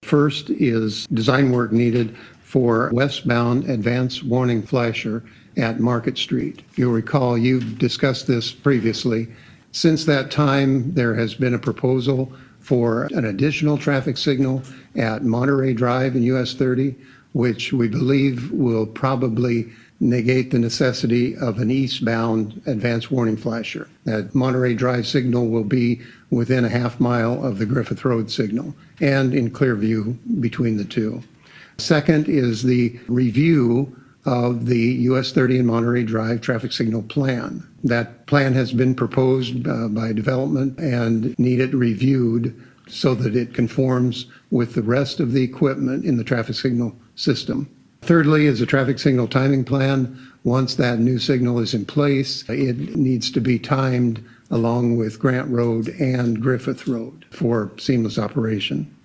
First is design work needed for westbound advance warning flasher at Market Street. If you'll recall, you've discussed this previously. Since that time, there has been a proposal for an additional traffic signal at Monterey Drive and US 30, which we believe will probably negate the necessity of an eastbound advance warning flasher. That Monterey Drive signal will be within a half mile of the Griffith Road signal and in clear view between the two. Second is the review of the US 30 and Monterey Drive traffic signal plan. That plan has been proposed by development and needed reviewed so that it conforms with the rest of the equipment in the traffic signal system. Thirdly is a traffic signal timing plan. Once that new signal is in place, it needs to be timed along with Grant Road and Griffith Road for seamless operation.